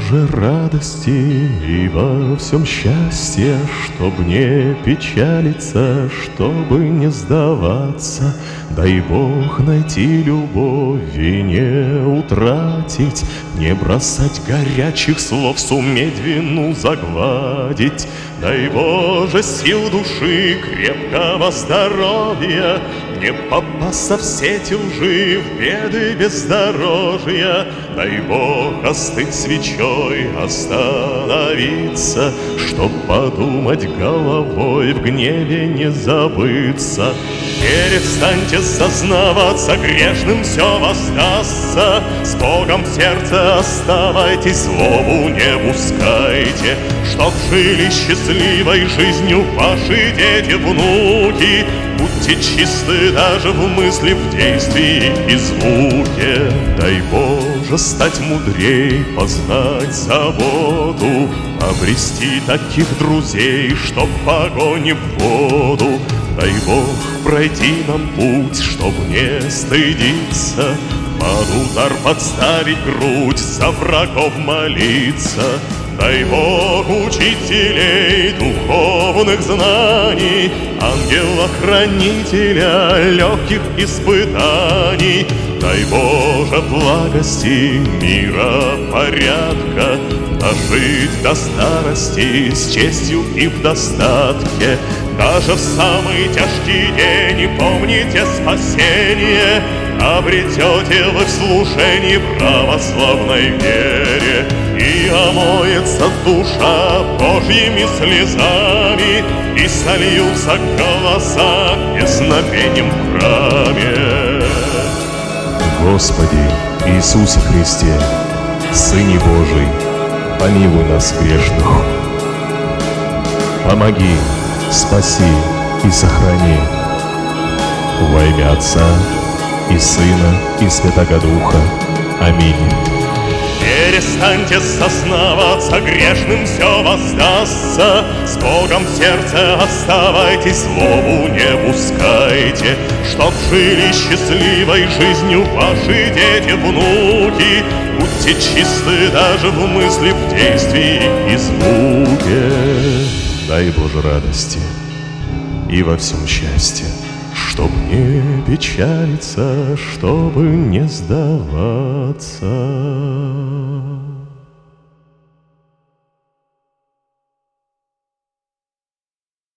Боже, радости и во всем счастье, чтоб не печалиться, чтобы не сдаваться. Дай Бог найти любовь и не утратить, не бросать горячих слов, суметь вину загладить. Дай Боже сил души, крепкого здоровья, не попасться в сети лжи, в беды бездорожья. Дай Бог остыть свечой, остановиться, чтоб подумать головой, в гневе не забыться. Перестаньте сознаваться, грешным все воздастся. С Богом в сердце оставайтесь, злобу не пускайте, чтоб жили счастливой жизнью ваши дети, внуки. Будьте чисты даже в мысли, в действии и звуке. Дай Боже стать мудрей, познать заботу, обрести таких друзей, чтоб погони в воду. Дай Бог пройти нам путь, чтоб не стыдиться, под удар подставить грудь, за врагов молиться. Дай Бог учителей духовных знаний, ангела-хранителя легких испытаний. Дай Боже благости, мира, порядка, дожить до старости с честью и в достатке. Даже в самый тяжкий день помните спасение, обретете вы в служении православной вере. И омоется душа Божьими слезами, и сольются голоса песнопением в храме. Господи Иисусе Христе, Сыне Божий, помилуй нас грешных. Помоги, спаси и сохрани. Во имя Отца и Сына и Святаго Духа. Аминь. Перестаньте сознаваться, грешным все воздастся. С Богом в сердце оставайтесь, злобу не пускайте, чтоб жили счастливой жизнью ваши дети, внуки. Будьте чисты даже в мысли, в действии и звуке. Дай Боже радости и во всем счастье, чтоб не печалиться, чтобы не сдаваться.